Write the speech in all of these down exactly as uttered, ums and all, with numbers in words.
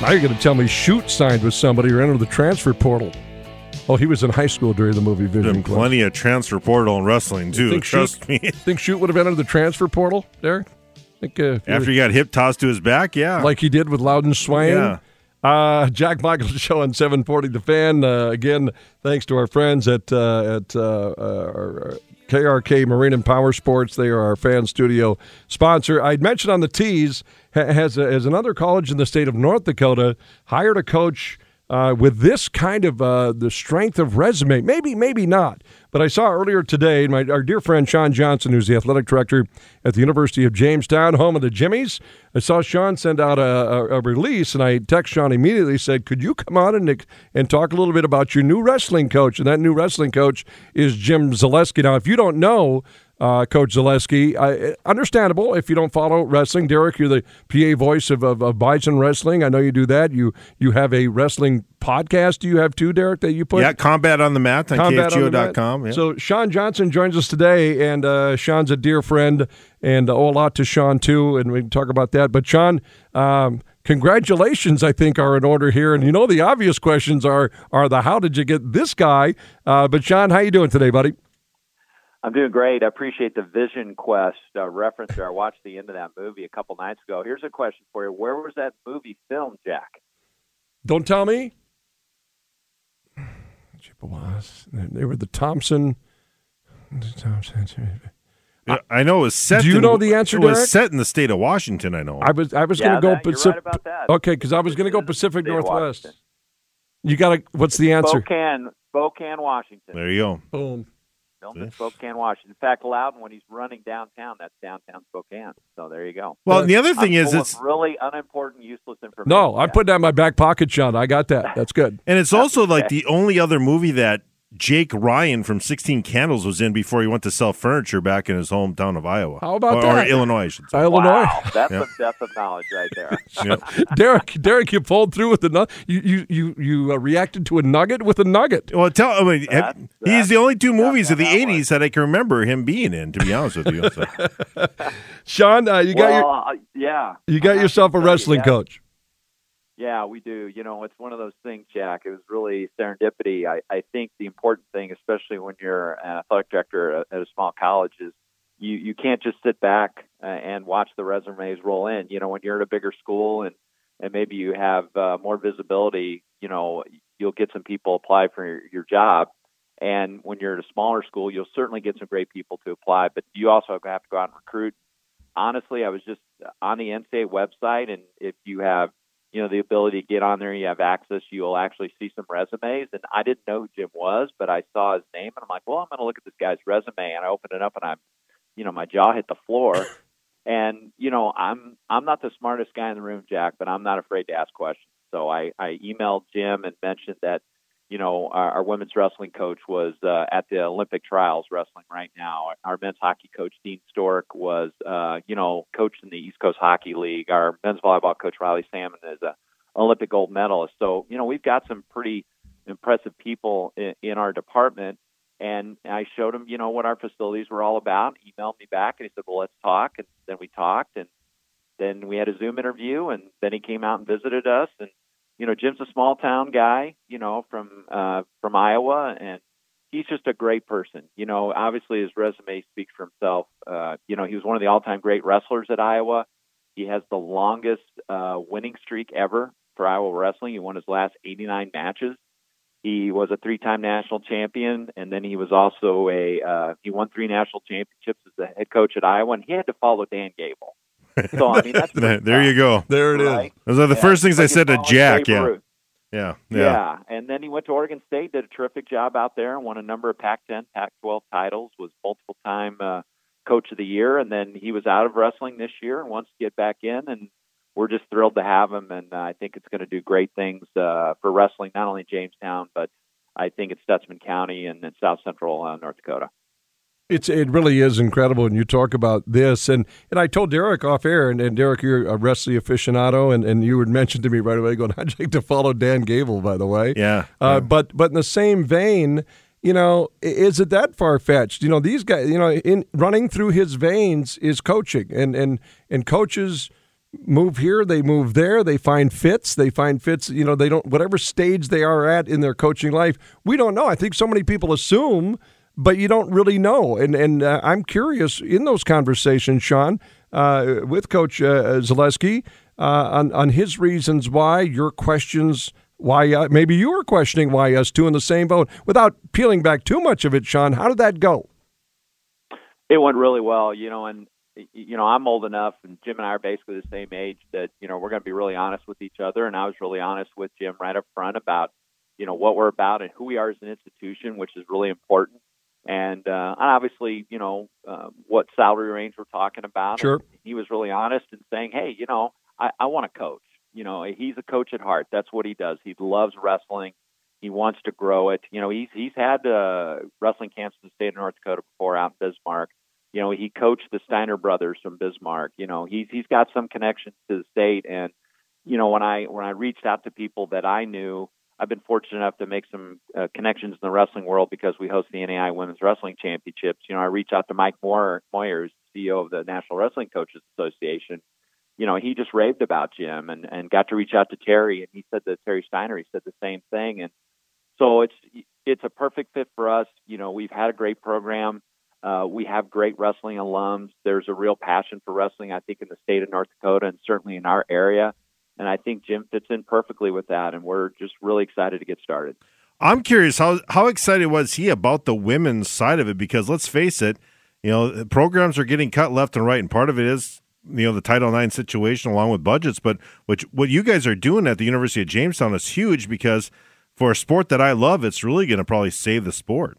Now you're going to tell me Shoot signed with somebody or entered the transfer portal. Oh, he was in high school during the movie Vision There's plenty of transfer portal in wrestling, too. Trust Shoot, me. Think Shoot would have entered the transfer portal, Derek? Think, uh, After he got hip tossed to his back, yeah. Like he did with Loudon Swain? Yeah. Uh, Jack Michaels Show on seven forty The Fan. Uh, again, thanks to our friends at uh, at uh, uh, our, K R K Marine and Power Sports. They are our fan studio sponsor. I'd mentioned on the tease, has, a, has another college in the state of North Dakota hired a coach uh, with this kind of uh, the strength of resume. Maybe, maybe not. But I saw earlier today, my our dear friend Sean Johnson, who's the athletic director at the University of Jamestown, home of the Jimmies. I saw Sean send out a, a, a release, and I texted Sean immediately, said, could you come on and, and talk a little bit about your new wrestling coach? And that new wrestling coach is Jim Zaleski. Now, if you don't know uh, Coach Zaleski, uh, understandable if you don't follow wrestling. Derek, you're the P A voice of, of, of Bison Wrestling. I know you do that. You you have a wrestling podcast. Do you have two, Derek, that you put? Yeah, Combat on the Mat on K F G O dot com. Yeah. So Sean Johnson joins us today, and uh, Sean's a dear friend, and uh, a lot to Sean, too, and we can talk about that. But, Sean, um, congratulations, I think, are in order here. And you know the obvious questions are, are the how did you get this guy? Uh, but, Sean, how you doing today, buddy? I'm doing great. I appreciate the Vision Quest uh, reference there. I watched the end of that movie a couple nights ago. Here's a question for you. Where was that movie filmed, Jack? Don't tell me. Chippewas. They were the Thompson. I know it was set. Do you in, know the answer, It was Derek? set in the state of Washington, I know. I was I was Yeah, going to go that- you're Pacific. right about that. Okay, because I was going to go Pacific State of Northwest. Washington. You got to. What's the answer? Spokane, Spokane, Washington. There you go. Boom. Filmed in Spokane, Washington. In fact, Loudon, when he's running downtown, that's downtown Spokane. So there you go. Well, and the other thing I'm is, full it's of really unimportant, useless information. No, I'm Jack. putting that in my back pocket, Sean. I got that. That's good. and it's also like the only other movie that Jake Ryan from sixteen Candles was in before he went to sell furniture back in his hometown of Iowa. How about or, that? Or Illinois, I should say. Illinois. Wow, that's Yeah. a depth of knowledge right there. Yeah. Derek, Derek, you pulled through with the nugget. You you you, you uh, reacted to a nugget with a nugget. Well, tell I mean, That's- he's that's- the only two movies of the that's how that eighties that I can remember him being in. To be honest with you, So, Sean, uh, you got well, your uh, yeah. you got I have yourself to a tell you, wrestling Jack, coach. Yeah, we do. You know, it's one of those things, Jack. It was really serendipity. I, I think the important thing, especially when you're an athletic director at a small college, is you, you can't just sit back uh, and watch the resumes roll in. You know, when you're at a bigger school and, and maybe you have uh, more visibility, you know, you'll get some people apply for your, your job. And when you're at a smaller school, you'll certainly get some great people to apply, but you also have to go out and recruit. Honestly, I was just on the N C A A website, and if you have you know, the ability to get on there, you have access, you'll actually see some resumes. And I didn't know who Jim was, but I saw his name, and I'm like, well, I'm going to look at this guy's resume. And I opened it up, and I'm, you know, my jaw hit the floor. And, you know, I'm I'm not the smartest guy in the room, Jack, but I'm not afraid to ask questions. So I, I emailed Jim and mentioned that, you know, our, our women's wrestling coach was uh, at the Olympic trials wrestling right now. Our men's hockey coach, Dean Stork, was, uh, you know, coached in the East Coast Hockey League. Our men's volleyball coach, Riley Salmon, is a Olympic gold medalist. So, you know, we've got some pretty impressive people in, in our department. And I showed him, you know, what our facilities were all about. He emailed me back, and he said, well, let's talk. And then we talked, and then we had a Zoom interview, and then he came out and visited us. And you know, Jim's a small town guy, you know, from uh, from Iowa, and he's just a great person. You know, obviously his resume speaks for himself. Uh, you know, he was one of the all-time great wrestlers at Iowa. He has the longest uh, winning streak ever for Iowa wrestling. He won his last eighty-nine matches. He was a three-time national champion, and then he was also a uh, he won three national championships as the head coach at Iowa, and he had to follow Dan Gable. So I mean, that's there you go. There it right? is. Those are the Yeah, first things I like said to following Jack. Babe Yeah. Ruth. yeah, Yeah. yeah, And then he went to Oregon State, did a terrific job out there, won a number of Pac ten, Pac twelve titles, was multiple-time uh, coach of the year, and then he was out of wrestling this year and wants to get back in, and we're just thrilled to have him, and uh, I think it's going to do great things uh, for wrestling, not only Jamestown, but I think it's Stutsman County and in South Central uh, North Dakota. It's it really is incredible, and you talk about this, and, and I told Derek off air, and, and Derek, you're a wrestling aficionado, and, and you had mentioned to me right away, going, I'd like to follow Dan Gable, by the way. yeah. Uh, yeah. But but in the same vein, you know, i- is it that far fetched? You know, these guys, you know, in running through his veins is coaching, and and and coaches, move here, they move there, they find fits, they find fits, you know, they don't, whatever stage they are at in their coaching life, we don't know. I think so many people assume, but you don't really know. And and uh, I'm curious in those conversations, Sean, uh, with Coach uh, Zaleski, uh, on, on his reasons why, your questions, why uh, maybe you were questioning why us two in the same boat. Without peeling back too much of it, Sean, how did that go? It went really well, you know, and you know, I'm old enough, and Jim and I are basically the same age, that, you know, we're going to be really honest with each other. And I was really honest with Jim right up front about, you know, what we're about and who we are as an institution, which is really important. And, uh, and obviously, you know, uh, what salary range we're talking about. Sure. And he was really honest in saying, hey, you know, I, I want to coach. You know, he's a coach at heart. That's what he does. He loves wrestling. He wants to grow it. You know, he's, he's had uh, wrestling camps in the state of North Dakota before out in Bismarck. You know, he coached the Steiner brothers from Bismarck. You know, he's he's got some connections to the state. And, you know, when I when I reached out to people that I knew, I've been fortunate enough to make some uh, connections in the wrestling world because we host the N A I Women's Wrestling Championships. You know, I reached out to Mike Moyer, Moyers, C E O of the National Wrestling Coaches Association. You know, he just raved about Jim, and, and got to reach out to Terry, and he said that Terry Steiner, he said the same thing. And so it's it's a perfect fit for us. You know, we've had a great program. Uh, we have great wrestling alums. There's a real passion for wrestling, I think, in the state of North Dakota and certainly in our area. And I think Jim fits in perfectly with that. And we're just really excited to get started. I'm curious, how how excited was he about the women's side of it? Because let's face it, you know, programs are getting cut left and right. And part of it is, you know, the Title nine situation along with budgets. But which, what you guys are doing at the University of Jamestown is huge, because for a sport that I love, it's really going to probably save the sport.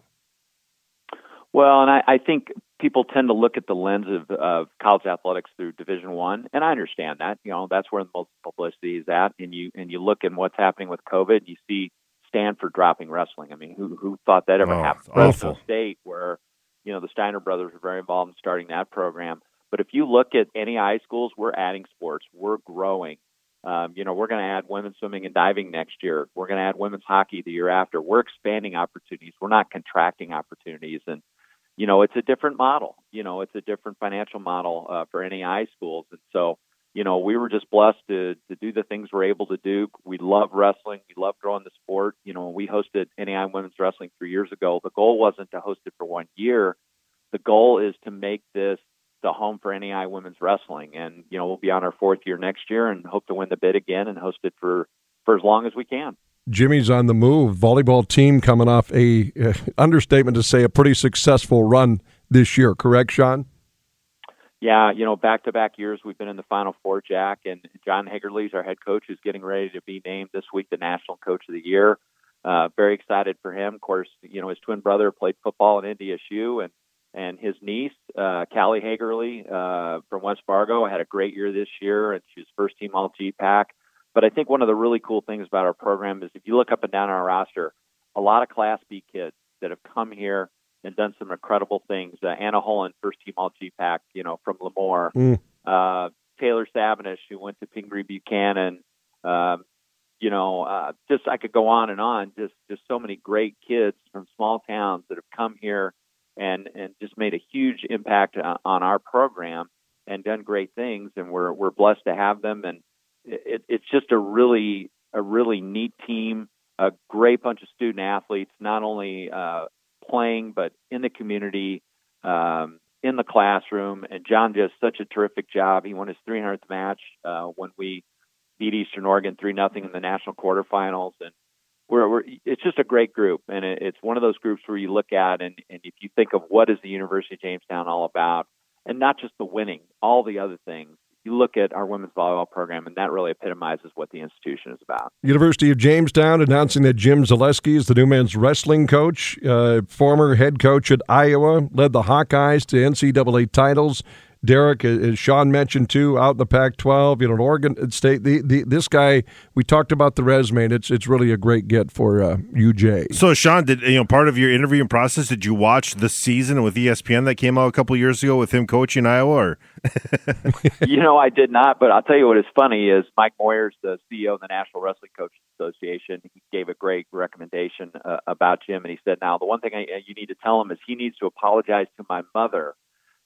Well, and I, I think people tend to look at the lens of, of college athletics through Division One, and I understand that. You know, that's where the most publicity is at. And you and you look at what's happening with COVID, and you see Stanford dropping wrestling. I mean, who who thought that ever oh, happened? Fresno State, where you know the Steiner brothers were very involved in starting that program. But if you look at N A I schools, we're adding sports, we're growing. Um, you know, we're going to add women's swimming and diving next year. We're going to add women's hockey the year after. We're expanding opportunities. We're not contracting opportunities. And you know, it's a different model. You know, it's a different financial model uh, for N A I schools. And so, you know, we were just blessed to to do the things we're able to do. We love wrestling. We love growing the sport. You know, when we hosted N A I Women's Wrestling three years ago, the goal wasn't to host it for one year. The goal is to make this the home for N A I Women's Wrestling. And, you know, we'll be on our fourth year next year and hope to win the bid again and host it for, for as long as we can. Jimmy's on the move. Volleyball team coming off a uh, understatement to say a pretty successful run this year. Correct, Sean? Yeah, you know, back-to-back years we've been in the Final Four, Jack, and John Hagerly's our head coach, who's getting ready to be named this week the National Coach of the Year. Uh, very excited for him. Of course, you know, his twin brother played football at N D S U, and and his niece, uh, Callie Hagerly uh, from West Fargo, had a great year this year, and she was first team All G PAC. But I think one of the really cool things about our program is if you look up and down our roster, a lot of Class B kids that have come here and done some incredible things. Uh, Anna Holland, first team All G PAC, you know, from Lemoore. Mm. Uh, Taylor Savanish, who went to Pingree Buchanan. Um, you know, uh, just I could go on and on. Just just so many great kids from small towns that have come here and and just made a huge impact on, on our program and done great things. And we're we're blessed to have them. And It, it's just a really, a really neat team, a great bunch of student athletes, not only uh, playing, but in the community, um, in the classroom. And John does such a terrific job. He won his three hundredth match uh, when we beat Eastern Oregon three nothing in the national quarterfinals. And we're, we're, it's just a great group. And it, it's one of those groups where you look at, and, and if you think of what is the University of Jamestown all about, and not just the winning, all the other things, you look at our women's volleyball program, and that really epitomizes what the institution is about. University of Jamestown announcing that Jim Zaleski is the new men's wrestling coach, uh, former head coach at Iowa, led the Hawkeyes to N C double A titles. Derek, as Sean mentioned, too, out in the Pac twelve, you know, Oregon State. The, the, this guy, we talked about the resume, and it's it's really a great get for uh, U J. So, Sean, did you know part of your interviewing process? Did you watch the season with E S P N that came out a couple years ago with him coaching Iowa? Or? You know, I did not, but I'll tell you what is funny is Mike Moyers, the C E O of the National Wrestling Coaches Association, he gave a great recommendation uh, about Jim, and he said, "Now, the one thing I, you need to tell him is he needs to apologize to my mother."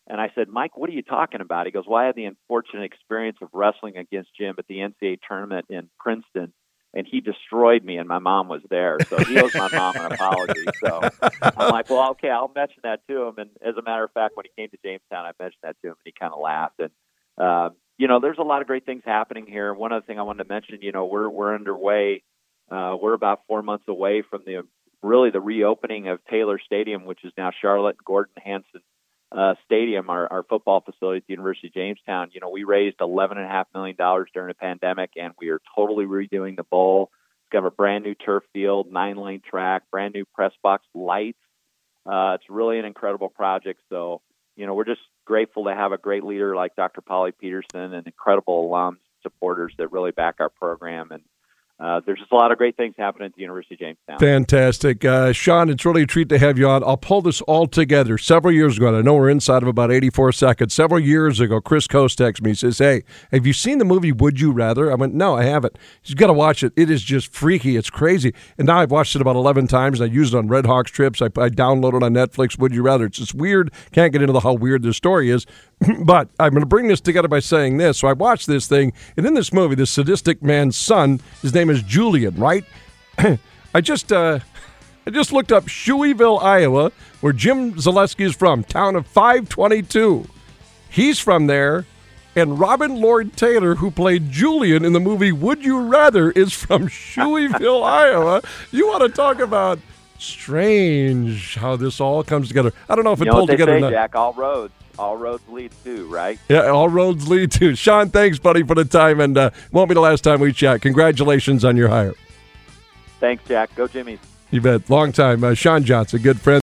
And I said, Mike, what are you talking about? He goes, well, I had the unfortunate experience of wrestling against Jim at the N C double A tournament in Princeton, and he destroyed me, and my mom was there. So he owes my mom an apology. So I'm like, well, okay, I'll mention that to him. And as a matter of fact, when he came to Jamestown, I mentioned that to him, and he kind of laughed. And, uh, you know, there's a lot of great things happening here. One other thing I wanted to mention, you know, we're we're underway. Uh, we're about four months away from the really the reopening of Taylor Stadium, which is now Charlotte Gordon Hanson uh, Stadium, our, our football facility at the University of Jamestown. You know, we raised eleven point five million dollars during the pandemic, and we are totally redoing the bowl. We have a brand new turf field, nine-lane track, brand new press box lights. Uh, it's really an incredible project. So, you know, we're just grateful to have a great leader like Doctor Polly Peterson and incredible alums, supporters that really back our program. And Uh, there's just a lot of great things happening at the University of Jamestown. Fantastic. Uh, Sean, it's really a treat to have you on. I'll pull this all together. Several years ago, and I know we're inside of about eighty-four seconds. Several years ago, Chris Coast texted me. He says, hey, have you seen the movie Would You Rather? I went, no, I haven't. You've got to watch it. It is just freaky. It's crazy. And now I've watched it about eleven times. And I used it on Red Hawks trips. I, I downloaded it on Netflix, Would You Rather. It's just weird. Can't get into the how weird this story is. But I'm going to bring this together by saying this. So I watched this thing, and in this movie, this sadistic man's son, his name is Julian, right? I just uh, I just looked up Shoeyville, Iowa, where Jim Zaleski is from, town of five twenty-two. He's from there, and Robin Lord Taylor, who played Julian in the movie Would You Rather, is from Shoeyville, Iowa. You want to talk about strange how this all comes together. I don't know if it you know pulled what they together say, or not. Jack, all roads. All roads lead to, right? Yeah, all roads lead to. Sean, thanks, buddy, for the time, and uh, won't be the last time we chat. Congratulations on your hire. Thanks, Jack. Go Jimmies. You bet. Long time. Uh, Sean Johnson, good friend.